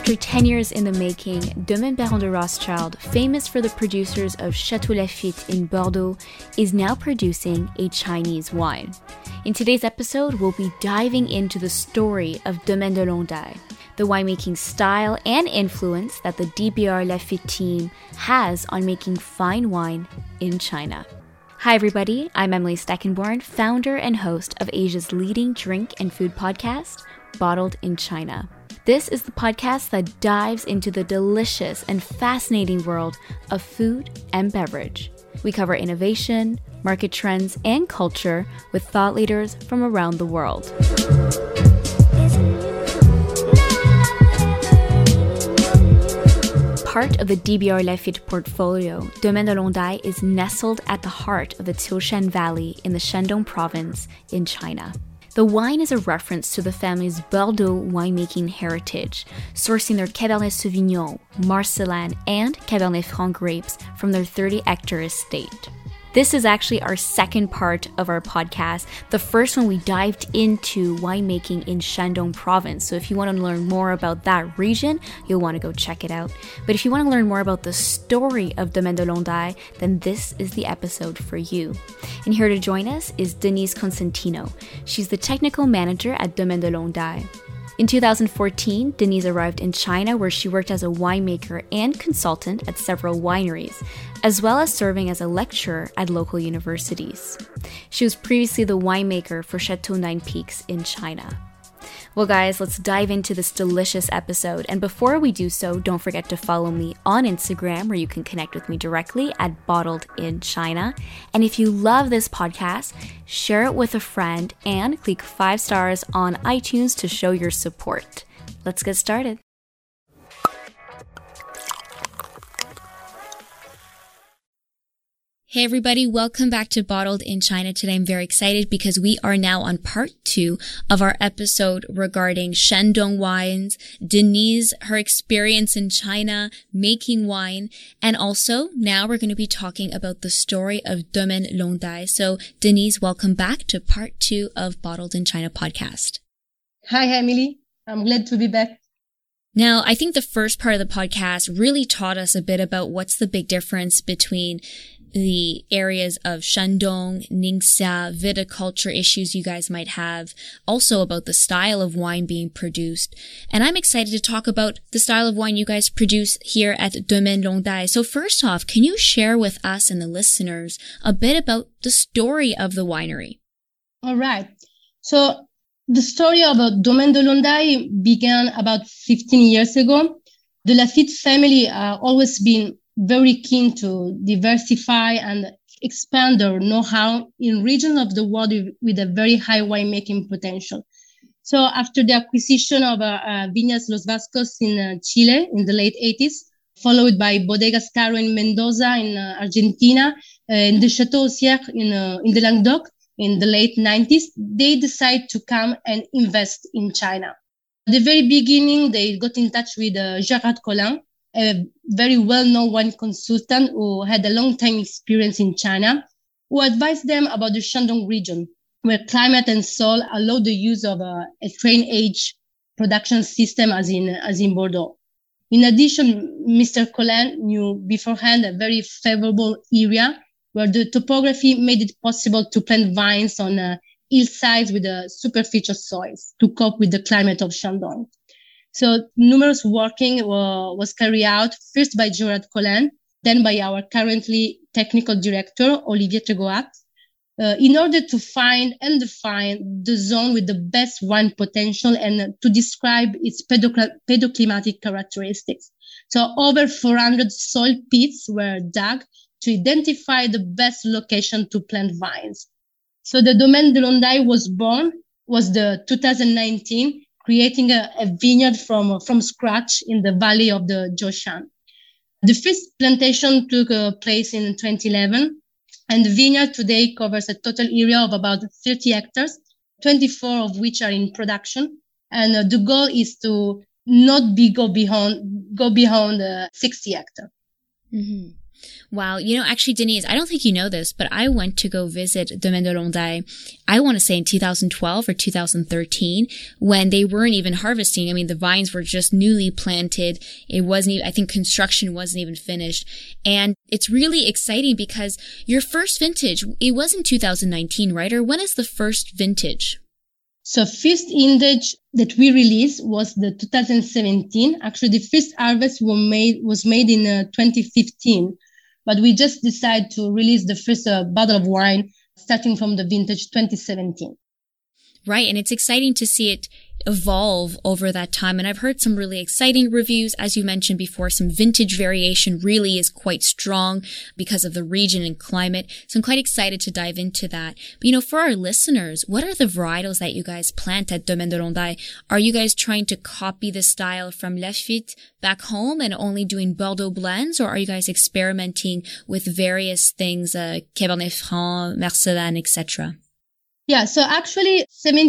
After 10 years in the making, Domaine Baron de Rothschild, famous for the producers of Château Lafite in Bordeaux, is now producing a Chinese wine. In today's episode, we'll be diving into the story of Domaine de Londaille, the winemaking style and influence that the DBR Lafite team has on making fine wine in China. Hi everybody, I'm Emily Steckenborn, founder and host of Asia's leading drink and food podcast, Bottled in China. This is the podcast that dives into the delicious and fascinating world of food and beverage. We cover innovation, market trends, and culture with thought leaders from around the world. Part of the DBR Lafite portfolio, Domaine de Londaille is nestled at the heart of the Tiaoshan Valley in the Shandong province in China. The wine is a reference to the family's Bordeaux winemaking heritage, sourcing their Cabernet Sauvignon, Marselan, and Cabernet Franc grapes from their 30-hectare estate. This is actually our second part of our podcast. The first one, we dived into winemaking in Shandong province. So if you want to learn more about that region, you'll want to go check it out. But if you want to learn more about the story of Domaine de Londaille, then this is the episode for you. And here to join us is Denise Constantino. She's the technical manager at Domaine de Londaille. In 2014, Denise arrived in China where she worked as a winemaker and consultant at several wineries, as well as serving as a lecturer at local universities. She was previously the winemaker for Chateau Nine Peaks in China. Well guys, let's dive into this delicious episode. And before we do so, don't forget to follow me on Instagram where you can connect with me directly at Bottled in China. And if you love this podcast, share it with a friend and click 5 stars on iTunes to show your support. Let's get started. Hey everybody, welcome back to Bottled in China. Today I'm very excited because we are now on part 2 of our episode regarding Shandong wines, Denise, her experience in China making wine, and also now we're going to be talking about the story of Domaine Londaille. So Denise, welcome back to part 2 of Bottled in China podcast. Hi Emily, I'm glad to be back. Now, I think the first part of the podcast really taught us a bit about what's the big difference between the areas of Shandong, Ningxia, viticulture issues you guys might have, also about the style of wine being produced. And I'm excited to talk about the style of wine you guys produce here at Domaine Londaille. So first off, can you share with us and the listeners a bit about the story of the winery? All right. So the story about Domaine de Londaille began about 15 years ago. The Lafite family always been very keen to diversify and expand their know-how in regions of the world with a very high winemaking potential. So after the acquisition of Viñas Los Vascos in Chile in the late 80s, followed by Bodegas Caro in Mendoza in Argentina, and the Chateau Sierre in the Languedoc in the late 90s, they decided to come and invest in China. At the very beginning, they got in touch with Gérard Collin, a very well-known wine consultant who had a long-time experience in China, who advised them about the Shandong region, where climate and soil allow the use of a train-age production system as in Bordeaux. In addition, Mr. Collin knew beforehand a very favorable area where the topography made it possible to plant vines on hillsides with superficial soils to cope with the climate of Shandong. So numerous working was carried out first by Gérard Collin, then by our currently technical director, Olivier Tregoat, in order to find and define the zone with the best wine potential and to describe its pedoclimatic characteristics. So over 400 soil pits were dug to identify the best location to plant vines. So the Domaine de Londaille was the 2019, creating a vineyard from scratch in the valley of the Jiaoshan. The first plantation took place in 2011, and the vineyard today covers a total area of about 30 hectares, 24 of which are in production. And the goal is to not go beyond 60 hectares. Mm-hmm. Wow. Actually, Denise, I don't think you know this, but I went to go visit Domaine de Londaille, I want to say in 2012 or 2013, when they weren't even harvesting. I mean, the vines were just newly planted. It wasn't even, I think construction wasn't even finished. And it's really exciting because your first vintage, it was in 2019, right? Or when is the first vintage? So first vintage that we released was the 2017. Actually, the first harvest was made in 2015. But we just decided to release the first bottle of wine starting from the vintage 2017. Right. And it's exciting to see it evolve over that time. And I've heard some really exciting reviews. As you mentioned before, some vintage variation really is quite strong because of the region and climate. So I'm quite excited to dive into that. But, for our listeners, what are the varietals that you guys plant at Domaine de Londaille? Are you guys trying to copy the style from Lafite back home and only doing Bordeaux blends? Or are you guys experimenting with various things, Cabernet Franc, Marselan, etc.? Yeah, so actually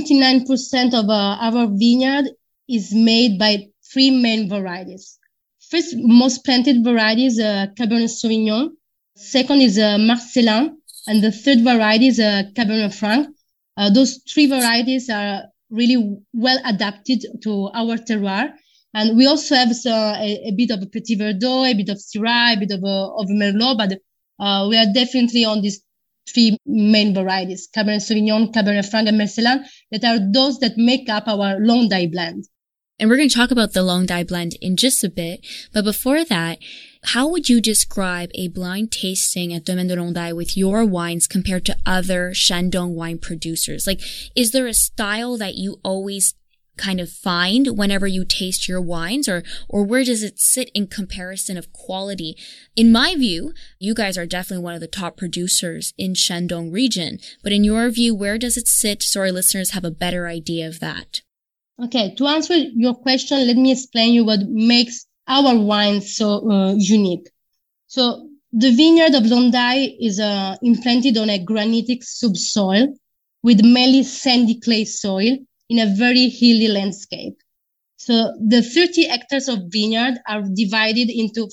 79% of our vineyard is made by three main varieties. First, most planted variety is Cabernet Sauvignon. Second is Marselan. And the third variety is Cabernet Franc. Those three varieties are really well adapted to our terroir. And we also have a bit of a Petit Verdot, a bit of Syrah, a bit of Merlot, but we are definitely on these three main varieties, Cabernet Sauvignon, Cabernet Franc, and Marselan, that are those that make up our Londaille blend. And we're going to talk about the Londaille blend in just a bit. But before that, how would you describe a blind tasting at Domaine de Londaille with your wines compared to other Shandong wine producers? Like, is there a style that you always kind of find whenever you taste your wines, or where does it sit in comparison of quality? In my view, you guys are definitely one of the top producers in Shandong region, but in your view, where does it sit so our listeners have a better idea of that? Okay, to answer your question, let me explain you what makes our wine so unique. So the vineyard of Londaille is implanted on a granitic subsoil with mainly sandy clay soil in a very hilly landscape. So the 30 hectares of vineyard are divided into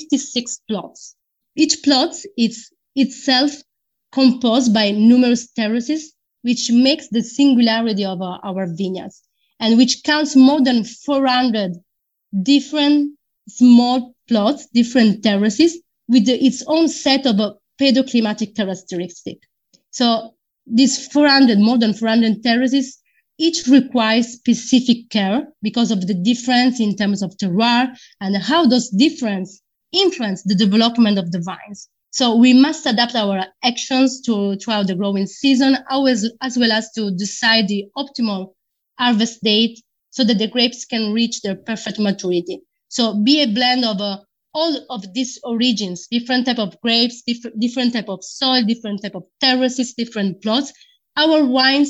56 plots. Each plot is itself composed by numerous terraces, which makes the singularity of our vineyards, and which counts more than 400 different small plots, different terraces, with its own set of pedoclimatic characteristics. So these more than 400 terraces, each requires specific care because of the difference in terms of terroir and how those differences influence the development of the vines. So we must adapt our actions throughout the growing season, as well as to decide the optimal harvest date so that the grapes can reach their perfect maturity. So be a blend of all of these origins, different type of grapes, different type of soil, different type of terraces, different plots. Our wines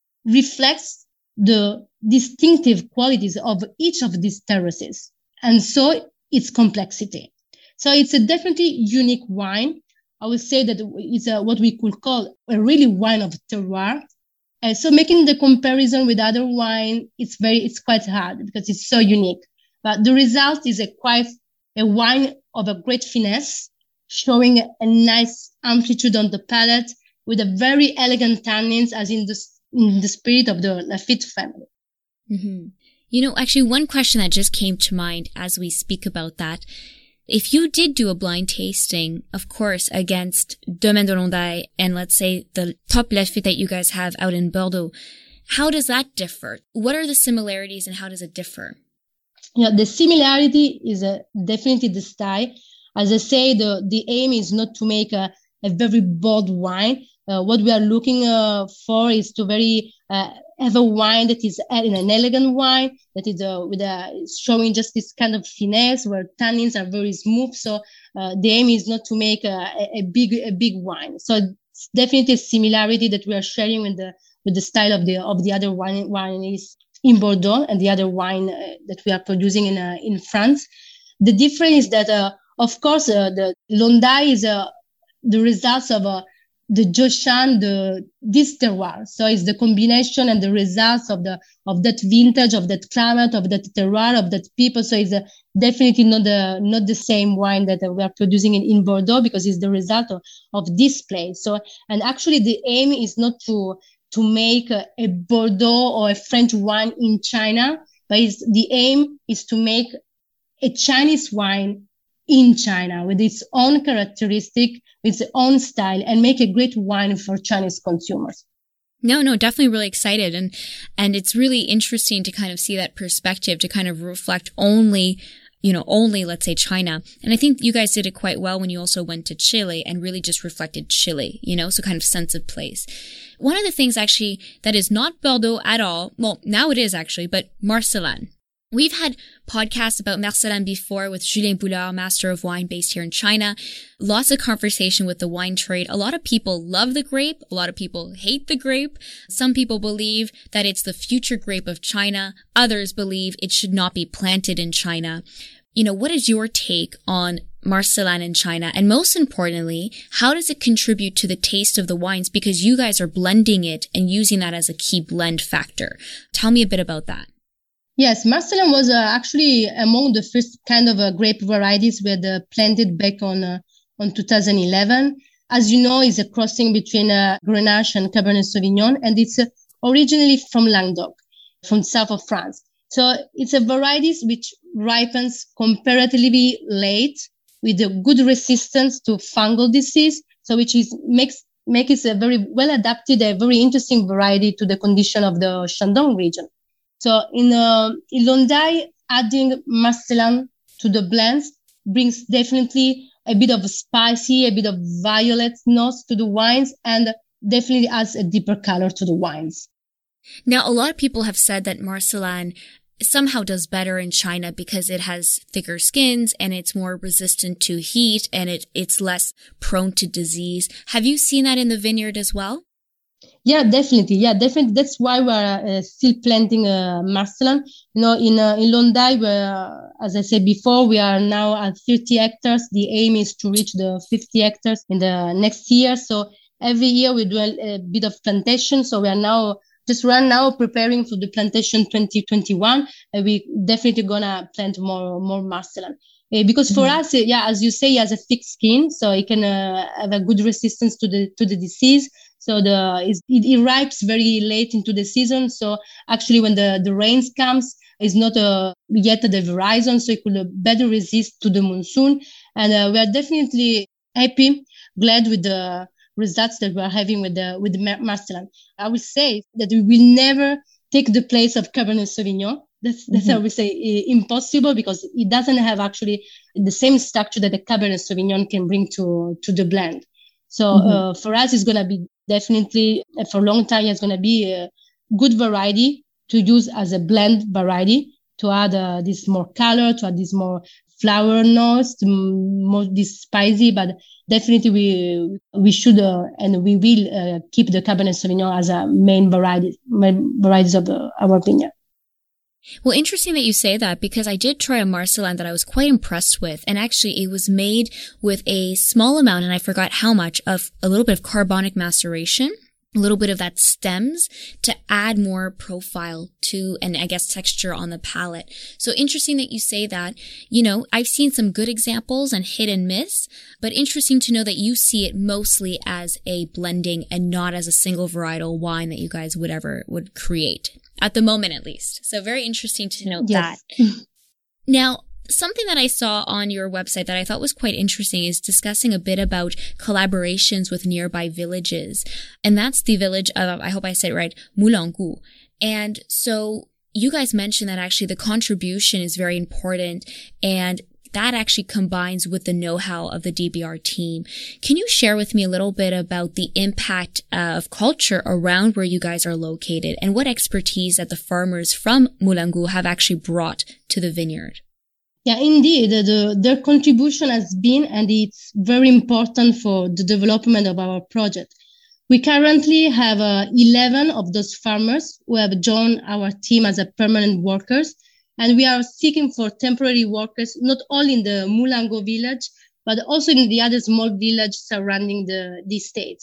reflects the distinctive qualities of each of these terraces, and so its complexity. So it's a definitely unique wine. I would say that it's what we could call a really wine of terroir. So making the comparison with other wine, it's quite hard because it's so unique. But the result is a wine of a great finesse, showing a nice amplitude on the palate with a very elegant tannins, as in the spirit of the Lafite family. Mm-hmm. Actually, one question that just came to mind as we speak about that. If you did do a blind tasting, of course, against Domaine de Londaille and let's say the top Lafite that you guys have out in Bordeaux, how does that differ? What are the similarities and how does it differ? Yeah, the similarity is definitely the style. As I say, the aim is not to make a very bold wine. What we are looking for is to have a wine that is an elegant wine that is showing just this kind of finesse where tannins are very smooth. So the aim is not to make a big wine. So it's definitely a similarity that we are sharing with the style of the other wineries in Bordeaux and the other wine that we are producing in France. The difference is that of course the Londaille is the results of Jiushan, this terroir. So it's the combination and the results of that vintage, of that climate, of that terroir, of that people. So it's definitely not the same wine that we are producing in Bordeaux, because it's the result of this place. So, and actually the aim is not to make a Bordeaux or a French wine in China, but the aim is to make a Chinese wine in China with its own characteristic, with its own style, and make a great wine for Chinese consumers. No, definitely really excited. And it's really interesting to kind of see that perspective, to kind of reflect only, let's say China. And I think you guys did it quite well when you also went to Chile and really just reflected Chile, so kind of sense of place. One of the things actually that is not Bordeaux at all, well, now it is actually, but Marselan. We've had podcasts about Marselan before with Julien Boulard, Master of Wine based here in China. Lots of conversation with the wine trade. A lot of people love the grape. A lot of people hate the grape. Some people believe that it's the future grape of China. Others believe it should not be planted in China. What is your take on Marselan in China? And most importantly, how does it contribute to the taste of the wines? Because you guys are blending it and using that as a key blend factor. Tell me a bit about that. Yes, Marselan was actually among the first kind of grape varieties we had planted back on 2011. As you know, it's a crossing between Grenache and Cabernet Sauvignon, and it's originally from Languedoc, from south of France. So it's a variety which ripens comparatively late with a good resistance to fungal disease, so which makes it a very well adapted, a very interesting variety to the condition of the Shandong region. So in Londaï, adding Marselan to the blends brings definitely a bit of spicy, a bit of violet notes to the wines, and definitely adds a deeper color to the wines. Now, a lot of people have said that Marselan somehow does better in China because it has thicker skins and it's more resistant to heat and it's less prone to disease. Have you seen that in the vineyard as well? Yeah, definitely. That's why we're still planting Marselan. In Londaï, as I said before, we are now at 30 hectares. The aim is to reach the 50 hectares in the next year. So every year we do a bit of plantation. So we are now preparing for the plantation 2021. We definitely gonna plant more Marselan. Because for us, as you say, it has a thick skin, so it can have a good resistance to the disease. So it ripes very late into the season. So actually, when the rains comes, it's not yet at the horizon, so it could better resist to the monsoon. And we are definitely glad with the results that we are having with the Marselan. I would say that we will never take the place of Cabernet Sauvignon. That's how we say impossible, because it doesn't have actually the same structure that the Cabernet Sauvignon can bring to the blend. So for us, it's going to be definitely, for a long time, it's going to be a good variety to use as a blend variety, to add this more color, to add this more flower notes, more this spicy, but definitely we should and we will keep the Cabernet Sauvignon as a main varieties of our vineyard. Well, interesting that you say that, because I did try a Marselan that I was quite impressed with. And actually it was made with a small amount, and I forgot how much, of a little bit of carbonic maceration, a little bit of that stems to add more profile to, and I guess texture on the palate. So interesting that you say that. I've seen some good examples and hit and miss, but interesting to know that you see it mostly as a blending and not as a single varietal wine that you guys would create. At the moment, at least. So very interesting to note that. Now, something that I saw on your website that I thought was quite interesting is discussing a bit about collaborations with nearby villages. And that's the village of, I hope I said it right, Moulangou. And so you guys mentioned that actually the contribution is very important, and that actually combines with the know-how of the DBR team. Can you share with me a little bit about the impact of culture around where you guys are located, and what expertise that the farmers from Moulangou have actually brought to the vineyard? Yeah, indeed. Their contribution has been, and it's very important for the development of our project. We currently have 11 of those farmers who have joined our team as a permanent workers. And we are seeking for temporary workers, not only in the Moulangou village, but also in the other small village surrounding the estates.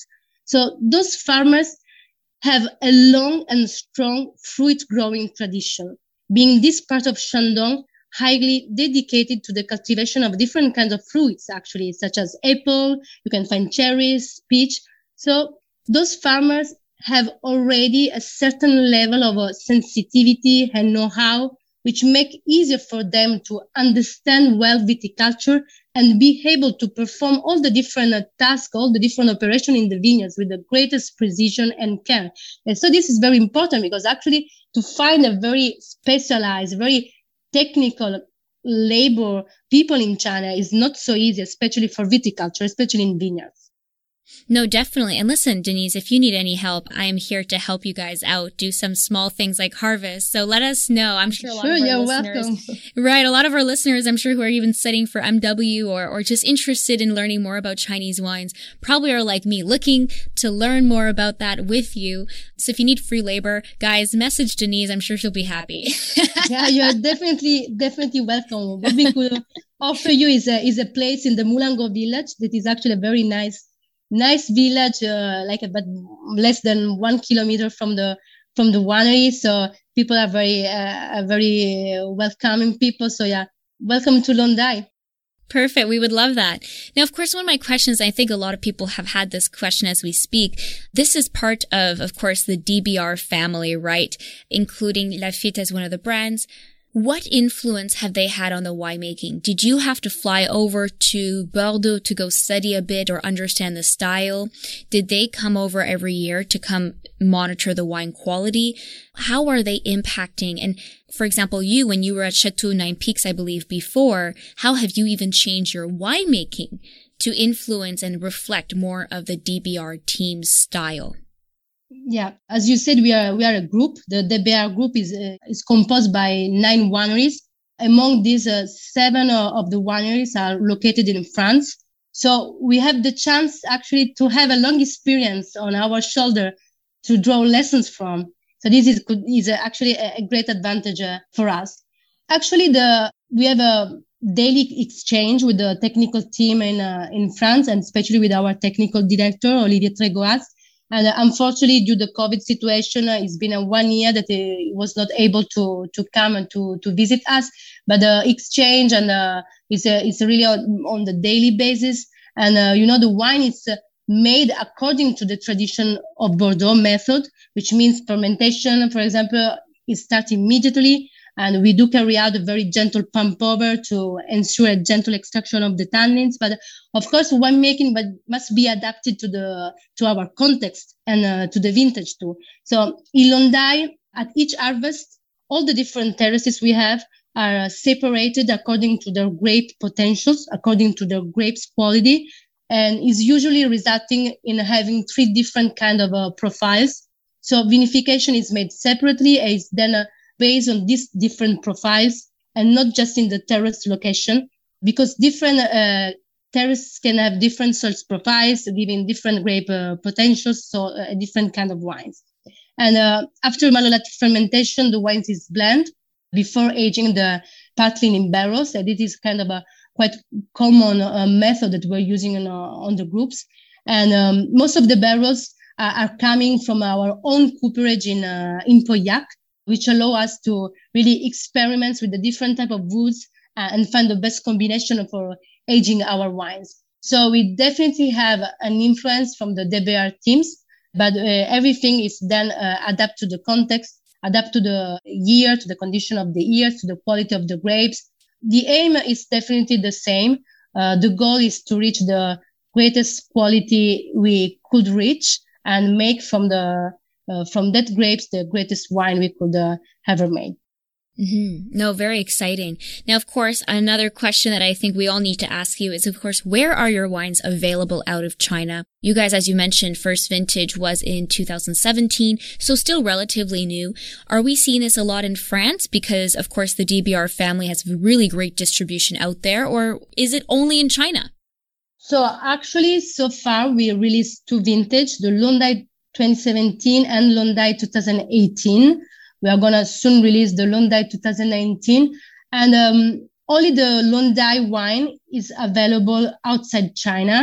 So those farmers have a long and strong fruit growing tradition, being this part of Shandong highly dedicated to the cultivation of different kinds of fruits, actually, such as apple, you can find cherries, peach. So those farmers have already a certain level of sensitivity and know-how, which make easier for them to understand well viticulture and be able to perform all the different tasks, all the different operations in the vineyards with the greatest precision and care. And so this is very important because actually to find a very specialized, very technical labor people in China is not so easy, especially for viticulture, especially in vineyards. No, definitely. And listen, Denise, if you need any help, I am here to help you guys out, do some small things like harvest. So let us know. I'm sure a lot of our listeners, welcome. Right. A lot of our listeners, I'm sure, who are even studying for MW or just interested in learning more about Chinese wines probably are like me, looking to learn more about that with you. So if you need free labor, guys, message Denise. I'm sure she'll be happy. Yeah, you are definitely welcome. What we could offer you is a place in the Mulango village that is actually a very nice village, like about less than 1 kilometer from the winery. So people are very welcoming people. So yeah, welcome to Lon Dai. Perfect. We would love that. Now, of course, one of my questions, I think a lot of people have had this question as we speak. This is part of course, the DBR family, right? Including Lafite as one of the brands. What influence have they had on the winemaking? Did you have to fly over to Bordeaux to go study a bit or understand the style? Did they come over every year to come monitor the wine quality? How are they impacting? And for example, when you were at Chateau Nine Peaks, I believe, before, how have you even changed your winemaking to influence and reflect more of the DBR team's style? Yeah, as you said, we are a group. The DBR group is composed by 9 wineries. Among these, 7 of the wineries are located in France. So we have the chance actually to have a long experience on our shoulder to draw lessons from. So this is actually a great advantage for us. Actually, we have a daily exchange with the technical team in France, and especially with our technical director, Olivier Trégoas. And unfortunately, due to the COVID situation, it's been 1 year that he was not able to come and to visit us. But the exchange is really on the daily basis. And, the wine is made according to the tradition of Bordeaux method, which means fermentation, for example, is start immediately. And we do carry out a very gentle pump over to ensure a gentle extraction of the tannins. But of course, winemaking must be adapted to our context and to the vintage too. So in Lon Dai, at each harvest, all the different terraces we have are separated according to their grape potentials, according to their grapes quality, and is usually resulting in having 3 different kind of profiles. So vinification is made separately, and is then based on these different profiles and not just in the terrace location, because different terraces can have different soil profiles, giving different grape potentials, so a different kind of wines. And after malolactic fermentation, the wines is blended before aging partly in barrels. And it is kind of a quite common method that we're using on the groups. And most of the barrels are coming from our own cooperage in Pauillac, which allow us to really experiment with the different type of woods and find the best combination for aging our wines. So we definitely have an influence from the DBR teams, but everything is then adapt to the context, adapt to the year, to the condition of the year, to the quality of the grapes. The aim is definitely the same. The goal is to reach the greatest quality we could reach and make from that grapes the greatest wine we could ever made. Mm-hmm. No, very exciting. Now, of course, another question that I think we all need to ask you is, of course, where are your wines available out of China? You guys, as you mentioned, first vintage was in 2017, so still relatively new. Are we seeing this a lot in France? Because, of course, the DBR family has really great distribution out there, or is it only in China? So actually, so far, we released 2 vintage, the Lon Dai 2017 and Lon Dai 2018. We are going to soon release the Lon Dai 2019. And only the Lon Dai wine is available outside China.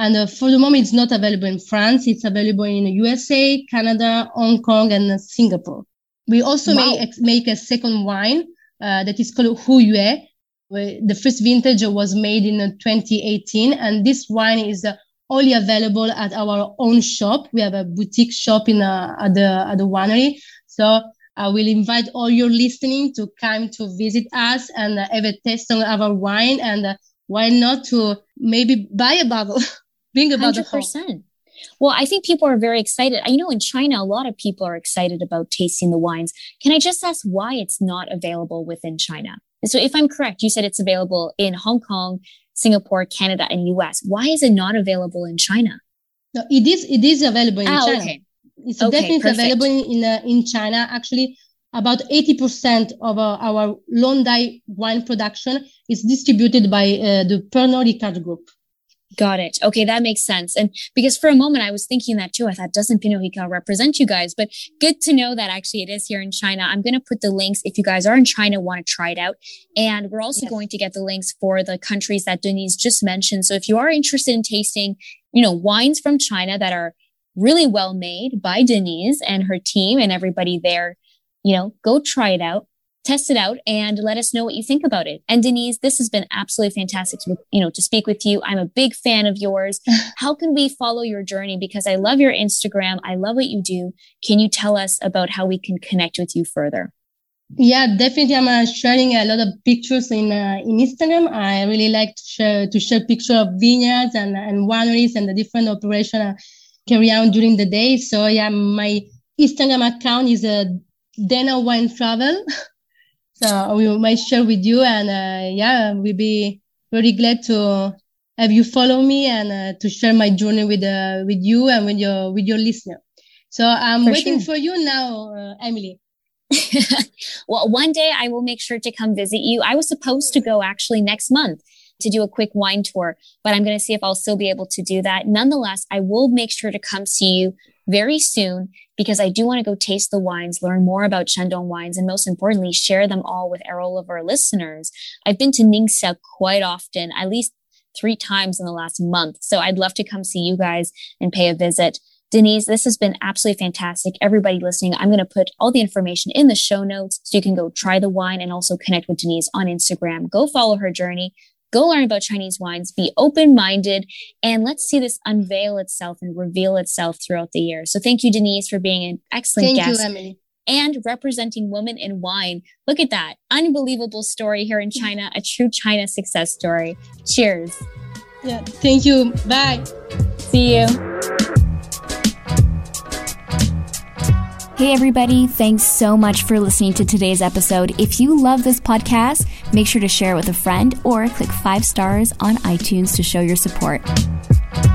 And for the moment, it's not available in France. It's available in the USA, Canada, Hong Kong, and Singapore. We also make a second wine that is called Hu Yue. The first vintage was made in 2018, and this wine is only available at our own shop. We have a boutique shop at the winery. So I will invite all your listening to come to visit us and have a taste of our wine, and why not to maybe buy a bottle, bring a bottle home. 100%. Well, I think people are very excited. I know in China, a lot of people are excited about tasting the wines. Can I just ask why it's not available within China? So if I'm correct, you said it's available in Hong Kong, Singapore, Canada, and US. Why is it not available in China? No, it is available in China. Okay. It's definitely available in China. Actually, about 80% of our Londai wine production is distributed by the Pernod Ricard Group. Got it. Okay, that makes sense. And because for a moment I was thinking that too, I thought, doesn't Pinot Ricard represent you guys? But good to know that actually it is here in China. I'm going to put the links if you guys are in China, want to try it out. And we're also going to get the links for the countries that Denise just mentioned. So if you are interested in tasting, wines from China that are really well made by Denise and her team and everybody there, go try it out. Test it out and let us know what you think about it. And Denise, this has been absolutely fantastic to speak with you. I'm a big fan of yours. How can we follow your journey? Because I love your Instagram. I love what you do. Can you tell us about how we can connect with you further? Yeah, definitely. I'm sharing a lot of pictures in Instagram. I really like to share pictures of vineyards and wineries and the different operations I carry on during the day. So yeah, my Instagram account is Dena Wine Travel. So we might share with you, and we'll be very glad to have you follow me and to share my journey with you and with your listener. So I'm waiting for you now, Emily. Well, one day I will make sure to come visit you. I was supposed to go actually next month to do a quick wine tour, but I'm going to see if I'll still be able to do that. Nonetheless, I will make sure to come see you very soon because I do want to go taste the wines, learn more about Shandong wines, and most importantly, share them all with all of our listeners. I've been to Ningxia quite often, at least 3 times in the last month. So I'd love to come see you guys and pay a visit. Denise, this has been absolutely fantastic. Everybody listening, I'm going to put all the information in the show notes so you can go try the wine and also connect with Denise on Instagram. Go follow her journey. Go learn about Chinese wines, be open-minded, and let's see this unveil itself and reveal itself throughout the year. So thank you, Denise, for being an excellent guest. Thank you, Emily. And representing women in wine. Look at that. Unbelievable story here in China, a true China success story. Cheers. Yeah, thank you. Bye. See you. Hey everybody, thanks so much for listening to today's episode. If you love this podcast, make sure to share it with a friend or click 5 stars on iTunes to show your support.